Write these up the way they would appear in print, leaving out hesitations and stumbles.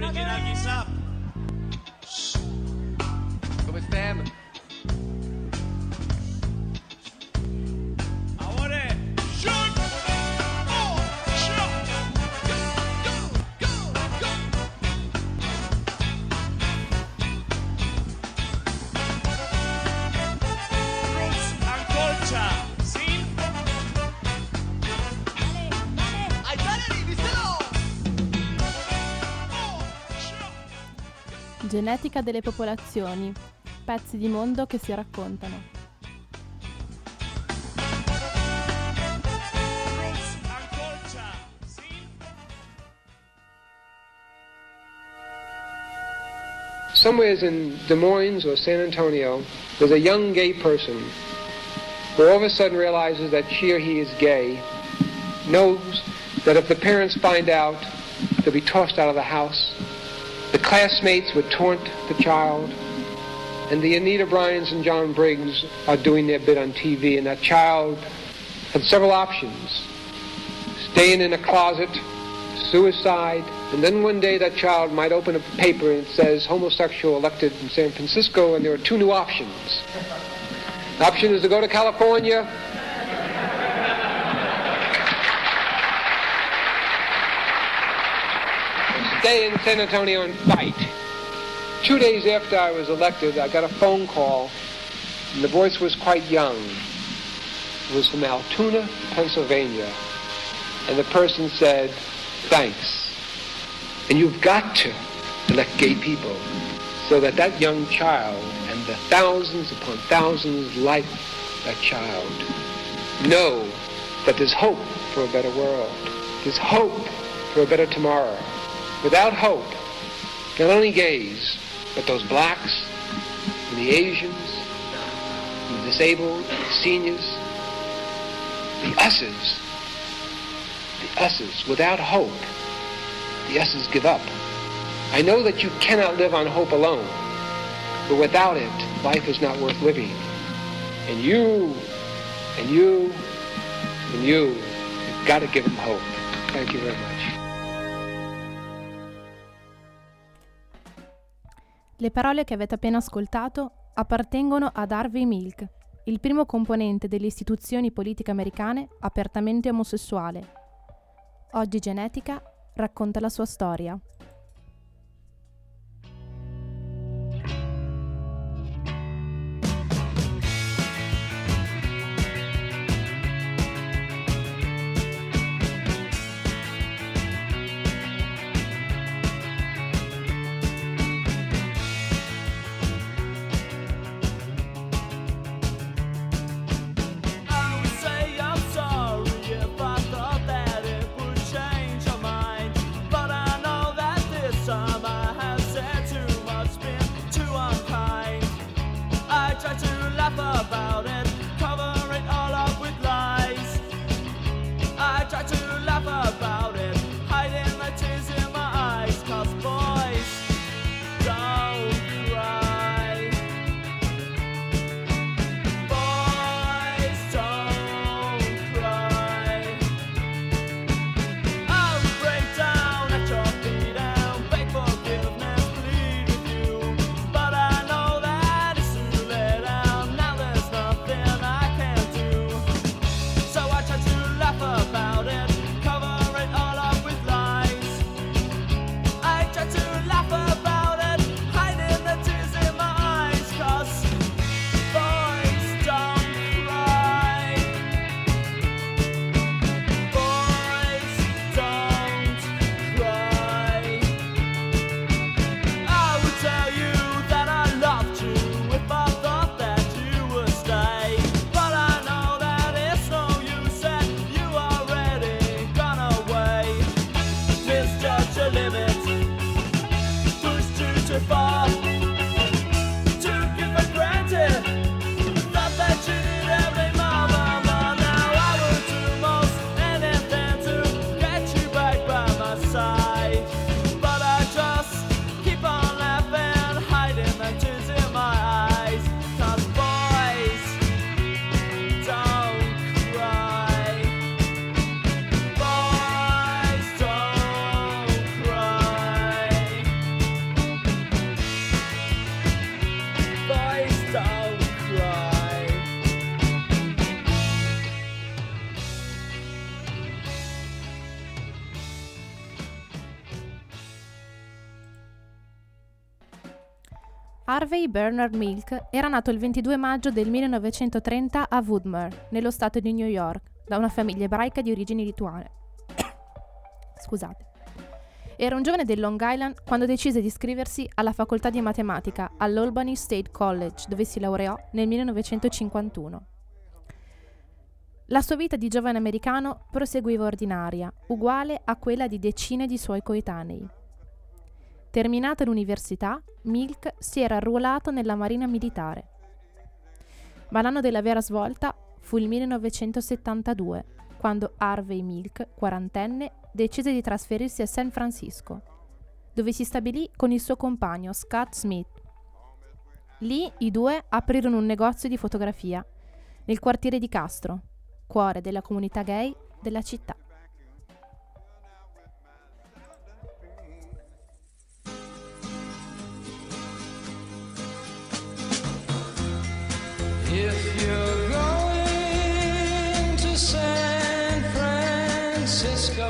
Original Gisap. Come stiamo? Amore, shoot! Oh, shot! Go, go, go, go! Roots and culture, see? Ai Valerii, viselo! Oh, shot! Genetica delle popolazioni. Pezzi di mondo che si raccontano. Roots and culture, see? Somewhere in Des Moines or San Antonio, there's a young gay person who all of a sudden realizes that she or he is gay, knows that if the parents find out, they'll be tossed out of the house. The classmates would taunt the child, and the Anita Bryans and John Briggs are doing their bit on TV, and that child had several options. Staying in a closet, suicide, and then one day that child might open a paper and it says homosexual elected in San Francisco, and there are two new options. The option is to go to California, or stay in San Antonio and fight. 2 days after I was elected, I got a phone call, and the voice was quite young. It was from Altoona, Pennsylvania, and the person said, "Thanks. And you've got to elect gay people so that that young child and the thousands upon thousands like that child know that there's hope for a better world. There's hope for a better tomorrow. Without hope, not only gays, but those blacks and the Asians and the disabled, the seniors, the us's, without hope, the us's give up. I know that you cannot live on hope alone, but without it, life is not worth living. And you've got to give them hope. Thank you very much. Le parole che avete appena ascoltato appartengono ad Harvey Milk, il primo componente delle istituzioni politiche americane apertamente omosessuale. Oggi Genetica racconta la sua storia. I would say I'm sorry if I thought that it would change your mind, but I know that Harvey Bernard Milk era nato il 22 maggio del 1930 a Woodmere, nello stato di New York, da una famiglia ebraica di origini lituane. Scusate. Era un giovane del Long Island quando decise di iscriversi alla facoltà di matematica all'Albany State College, dove si laureò nel 1951. La sua vita di giovane americano proseguiva ordinaria, uguale a quella di decine di suoi coetanei. Terminata l'università, Milk si era arruolato nella Marina Militare. Ma l'anno della vera svolta fu il 1972, quando Harvey Milk, quarantenne, decise di trasferirsi a San Francisco, dove si stabilì con il suo compagno Scott Smith. Lì i due aprirono un negozio di fotografia nel quartiere di Castro, cuore della comunità gay della città. If you're going to San Francisco,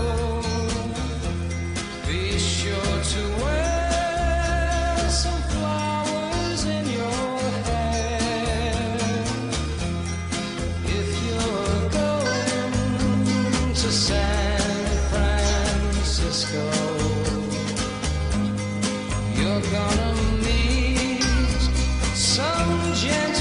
be sure to wear some flowers in your hair. If you're going to San Francisco, you're gonna meet some gentle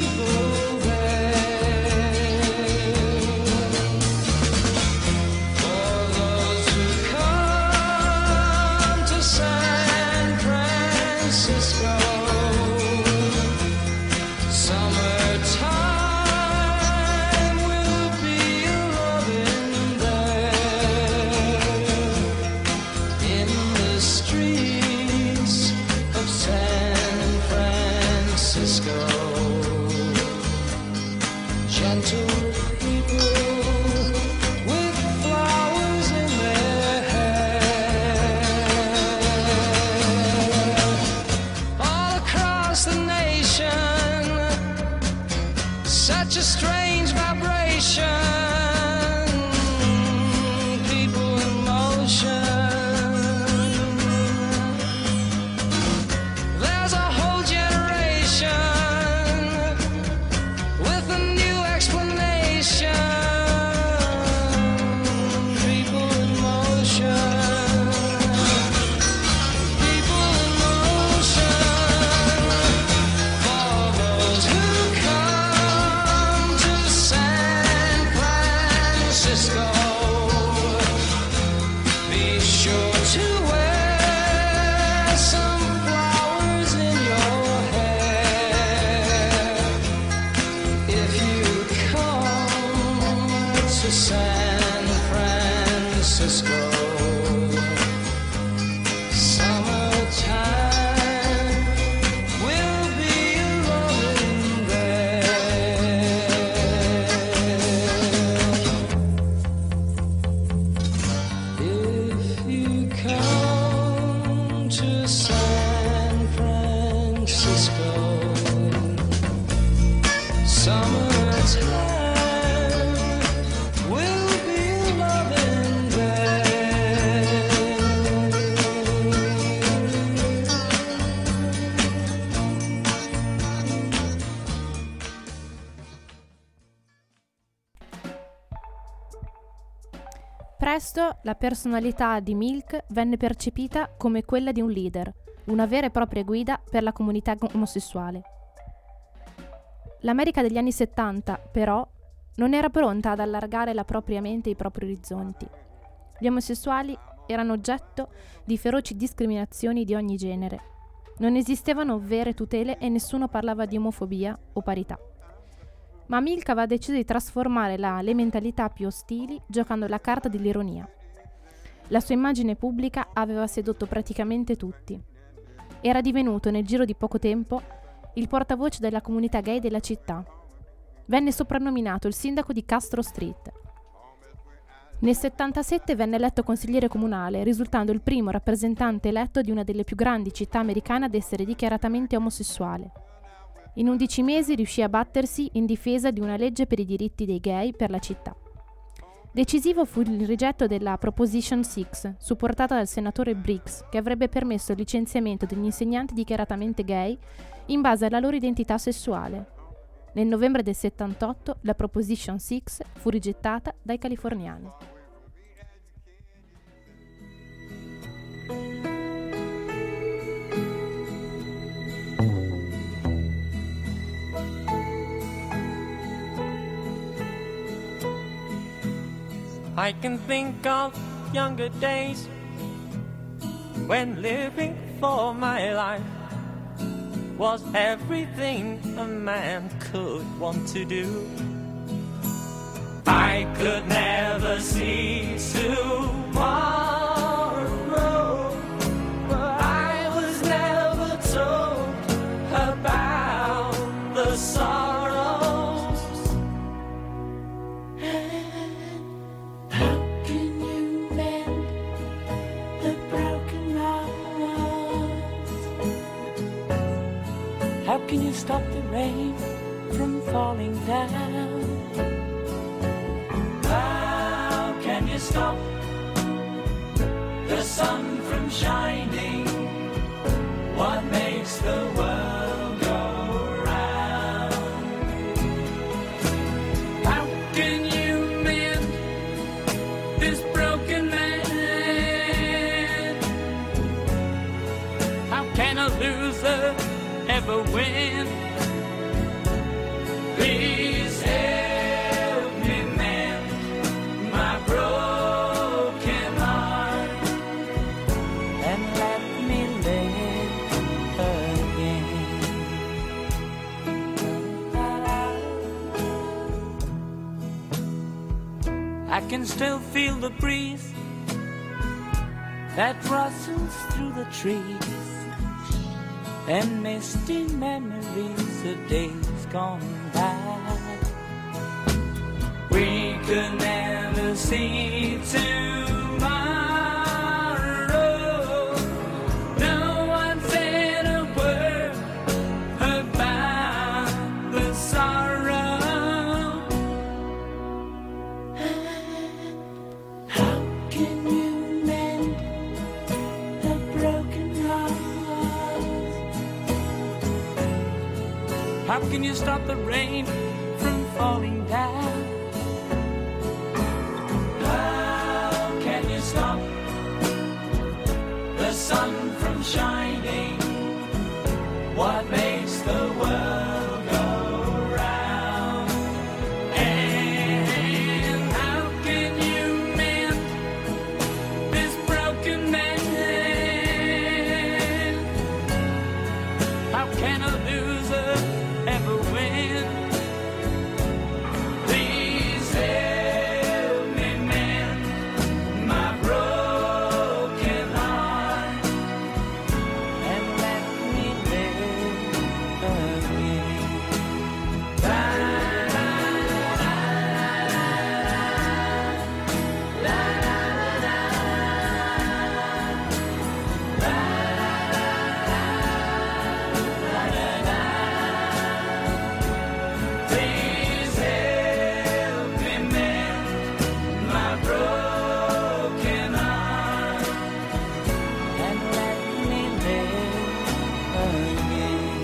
such a strange vibration, people in motion. There's a whole generation with a new explanation, people in motion. San Francisco, summertime will be rolling there. If you come to San Francisco, summertime Presto la personalità di Milk venne percepita come quella di un leader, una vera e propria guida per la comunità omosessuale. L'America degli anni 70, però, non era pronta ad allargare la propria mente e i propri orizzonti. Gli omosessuali erano oggetto di feroci discriminazioni di ogni genere. Non esistevano vere tutele e nessuno parlava di omofobia o parità. Ma Milk aveva deciso di trasformare le mentalità più ostili giocando la carta dell'ironia. La sua immagine pubblica aveva sedotto praticamente tutti. Era divenuto nel giro di poco tempo il portavoce della comunità gay della città. Venne soprannominato il sindaco di Castro Street. Nel 1977 venne eletto consigliere comunale, risultando il primo rappresentante eletto di una delle più grandi città americane ad essere dichiaratamente omosessuale. In 11 mesi riuscì a battersi in difesa di una legge per i diritti dei gay per la città. Decisivo fu il rigetto della Proposition 6, supportata dal senatore Briggs, che avrebbe permesso il licenziamento degli insegnanti dichiaratamente gay in base alla loro identità sessuale. Nel novembre del 78 la Proposition 6 fu rigettata dai californiani. I can think of younger days when living for my life was everything a man could want to do. I could never see tomorrow, but I was never told about the sorrows. How can you mend the broken hearts? How can you stop the rain from falling down? How can you stop the sun from shining? What makes the world go round? How can you mend this broken man? How can a loser ever win? Please help me mend my broken heart. And let me live again. I can still feel the breeze that rustles through the trees, and misty memories of days gone by. We could never see tomorrow. No one said a word about the sorrow. How can you mend the broken heart? How can you stop the rain from falling down? How can you stop the sun from shining? What makes the world go round? And how can you mend this broken man? How can a loser ever win? Please help me mend my broken heart. And let me live again. Please help me mend my broken heart. And let me live again.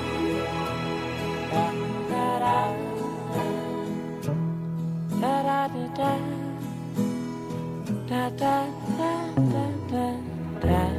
Da da da da da da da da da.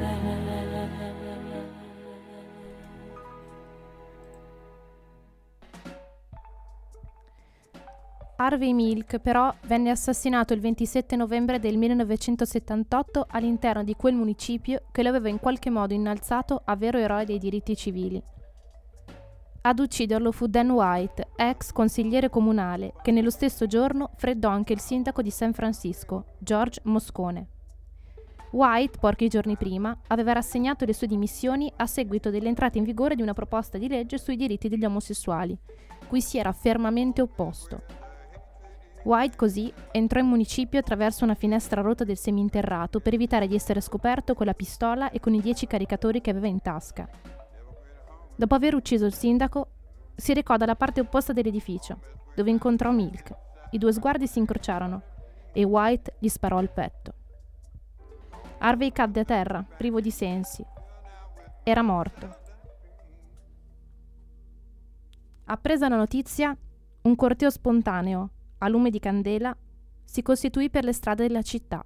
Harvey Milk però venne assassinato il 27 novembre del 1978 all'interno di quel municipio che lo aveva in qualche modo innalzato a vero eroe dei diritti civili. Ad ucciderlo fu Dan White, ex consigliere comunale, che nello stesso giorno freddò anche il sindaco di San Francisco, George Moscone. White, pochi giorni prima, aveva rassegnato le sue dimissioni a seguito dell'entrata in vigore di una proposta di legge sui diritti degli omosessuali, cui si era fermamente opposto. White così entrò in municipio attraverso una finestra rotta del seminterrato per evitare di essere scoperto con la pistola e con i 10 caricatori che aveva in tasca. Dopo aver ucciso il sindaco, si recò dalla parte opposta dell'edificio, dove incontrò Milk. I due sguardi si incrociarono. e White gli sparò al petto. Harvey cadde a terra, privo di sensi. Era morto. Appresa la notizia, un corteo spontaneo, a lume di candela, si costituì per le strade della città.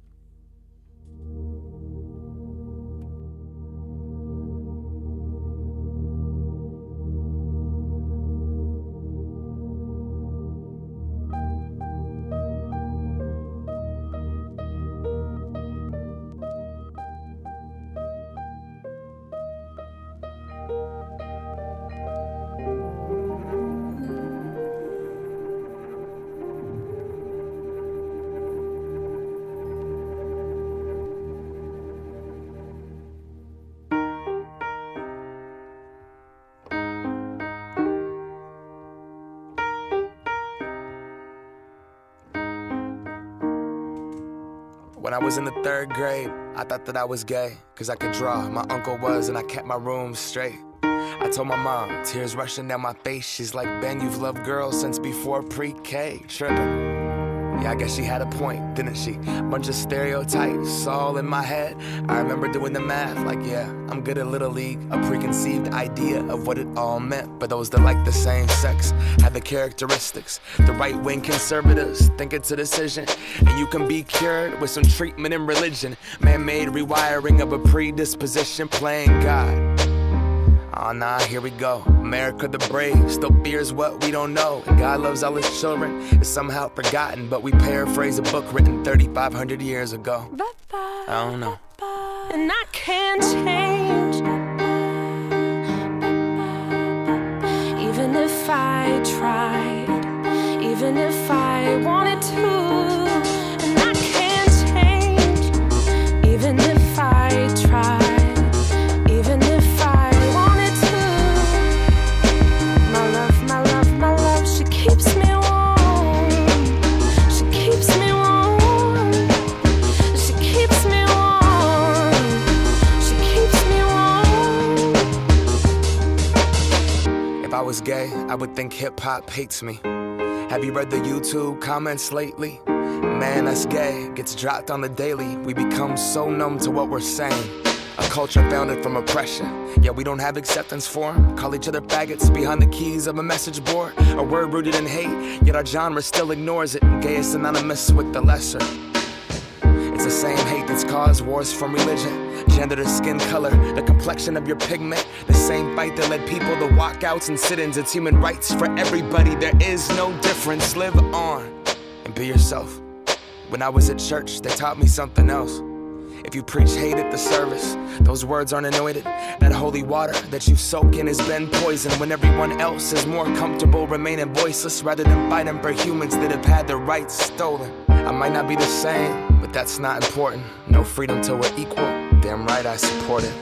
When I was in the 3rd grade, I thought that I was gay, cause I could draw. My uncle was, and I kept my room straight. I told my mom, tears rushing down my face. She's like, Ben, you've loved girls since before pre-K. Trippin'. Yeah, I guess she had a point, didn't she? Bunch of stereotypes all in my head. I remember doing the math, like, yeah, I'm good at Little League. A preconceived idea of what it all meant. But those that like the same sex had the characteristics. The right-wing conservatives think it's a decision, and you can be cured with some treatment in religion. Man-made rewiring of a predisposition, playing God. Oh nah, here we go. America the brave still fears what we don't know. And God loves all his children. It's somehow forgotten, but we paraphrase a book written 3,500 years ago. I don't know. And I can't change, even if I tried, even if I wanted to. And I can't change, even if I tried. If I was gay, I would think hip-hop hates me. Have you read the YouTube comments lately? Man, that's gay, gets dropped on the daily. We become so numb to what we're saying. A culture founded from oppression, yet we don't have acceptance for them. Call each other faggots behind the keys of a message board. A word rooted in hate, yet our genre still ignores it. Gay is synonymous with the lesser. It's the same hate that's caused wars from religion, gender to skin color, the complexion of your pigment. The same fight that led people to walkouts and sit-ins. It's human rights for everybody, there is no difference. Live on and be yourself. When I was at church, they taught me something else. If you preach hate at the service, those words aren't anointed. That holy water that you soak in has been poisoned. When everyone else is more comfortable remaining voiceless rather than fighting for humans that have had their rights stolen. I might not be the same, but that's not important. No freedom till we're equal. Damn right I support it.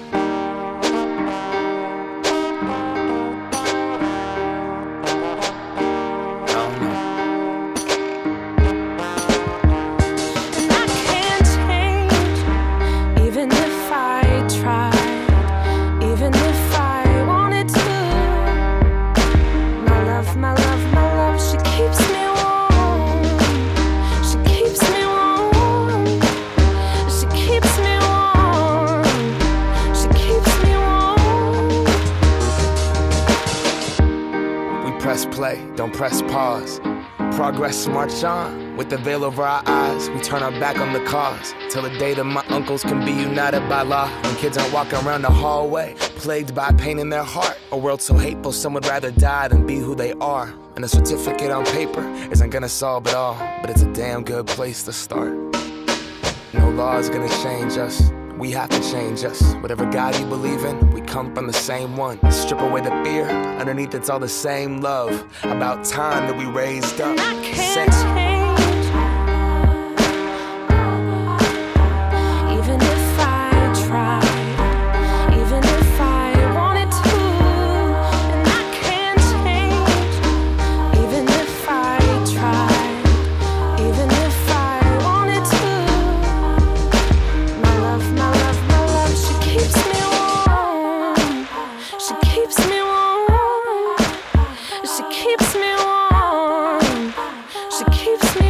Press play, don't press pause. Progress march on, with the veil over our eyes. We turn our back on the cause, till the day that my uncles can be united by law. When kids aren't walking around the hallway, plagued by pain in their heart. A world so hateful, some would rather die than be who they are. And a certificate on paper isn't gonna solve it all, but it's a damn good place to start. No law is gonna change us. We have to change us. Whatever God you believe in, we come from the same one. Strip away the fear, underneath it's all the same love. About time that we raised up. I can't change, even if I tried, even if I wanted to. And I can't change, even if I tried, even if I wanted to. My love, she keeps me warm. She keeps me warm. She keeps me warm. She keeps me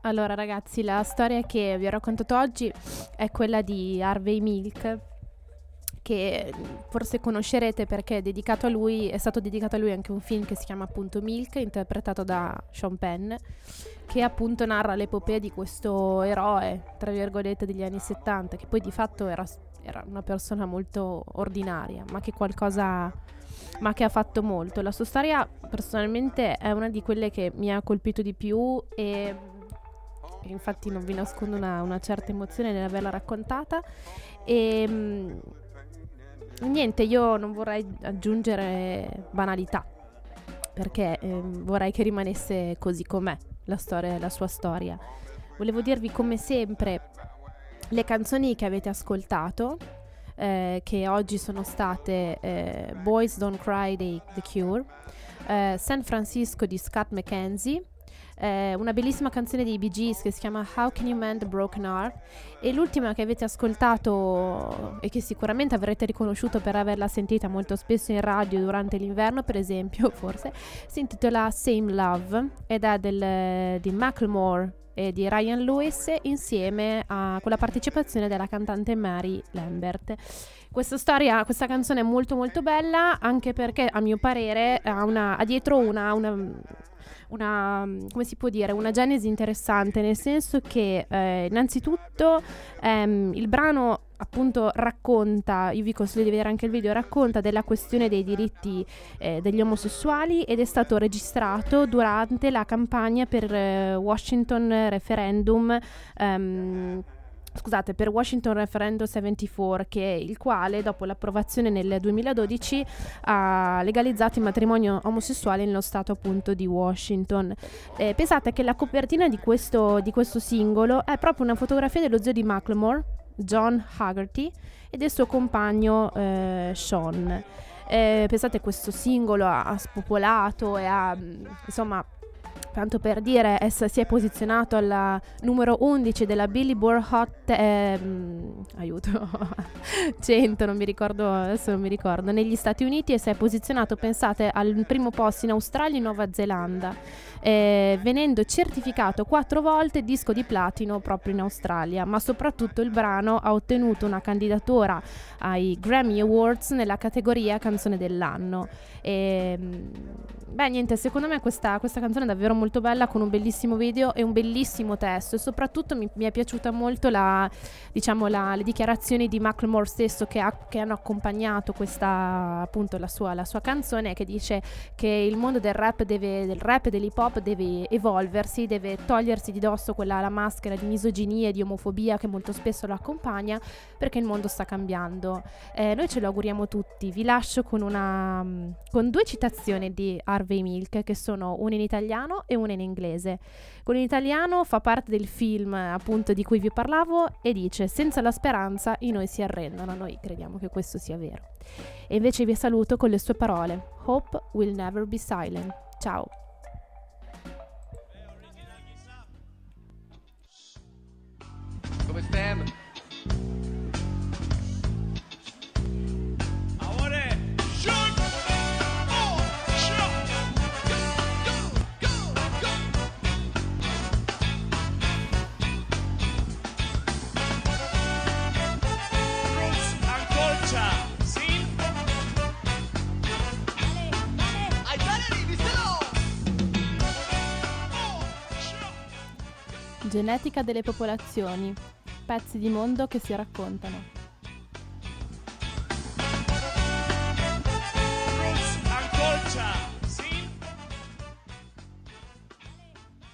Allora ragazzi, la storia che vi ho raccontato oggi è quella di Harvey Milk, che forse conoscerete perché è stato dedicato a lui anche un film che si chiama appunto Milk, interpretato da Sean Penn, che appunto narra l'epopea di questo eroe, tra virgolette, degli anni 70, che poi di fatto era una persona molto ordinaria, ma che ha fatto molto. La sua storia personalmente è una di quelle che mi ha colpito di più e infatti non vi nascondo una certa emozione nell'averla raccontata e niente, io non vorrei aggiungere banalità perché vorrei che rimanesse così com'è la sua storia. Volevo dirvi come sempre le canzoni che avete ascoltato, che oggi sono state Boys Don't Cry dei The Cure, San Francisco di Scott McKenzie, una bellissima canzone dei Bee Gees che si chiama How Can You Mend a Broken Heart, e l'ultima che avete ascoltato e che sicuramente avrete riconosciuto per averla sentita molto spesso in radio durante l'inverno, per esempio, forse si intitola Same Love ed è di Macklemore e di Ryan Lewis, insieme con la partecipazione della cantante Mary Lambert. Questa canzone è molto molto bella, anche perché a mio parere ha dietro una come si può dire, una genesi interessante, nel senso che innanzitutto il brano appunto racconta, io vi consiglio di vedere anche il video, racconta della questione dei diritti degli omosessuali ed è stato registrato durante la campagna per Washington Referendum per Washington Referendum 74, il quale dopo l'approvazione nel 2012 ha legalizzato il matrimonio omosessuale nello stato appunto di Washington. Pensate che la copertina di questo singolo è proprio una fotografia dello zio di Macklemore, John Haggerty, e del suo compagno Sean. Pensate, questo singolo ha spopolato e insomma, tanto per dire, si è posizionato alla numero 11 della Billboard Hot 100, adesso non mi ricordo, negli Stati Uniti, e si è posizionato, pensate, al primo posto in Australia e Nuova Zelanda, venendo certificato 4 volte disco di platino proprio in Australia. Ma soprattutto il brano ha ottenuto una candidatura ai Grammy Awards nella categoria canzone dell'anno. Niente, secondo me questa canzone è davvero molto bella, con un bellissimo video e un bellissimo testo, e soprattutto mi è piaciuta molto le dichiarazioni di Macklemore stesso che hanno accompagnato questa, appunto, la sua canzone, che dice che il mondo del rap e dell'hip hop deve evolversi, deve togliersi di dosso la maschera di misoginia e di omofobia che molto spesso lo accompagna, perché il mondo sta cambiando. Noi ce lo auguriamo tutti. Vi lascio con 2 citazioni di Harvey Milk, che sono una in italiano e una in inglese. Quello in italiano fa parte del film appunto di cui vi parlavo e dice: senza la speranza i noi si arrendono. Noi crediamo che questo sia vero. E invece vi saluto con le sue parole: Hope will never be silent. Ciao. Come stiamo? Genetica delle popolazioni, pezzi di mondo che si raccontano.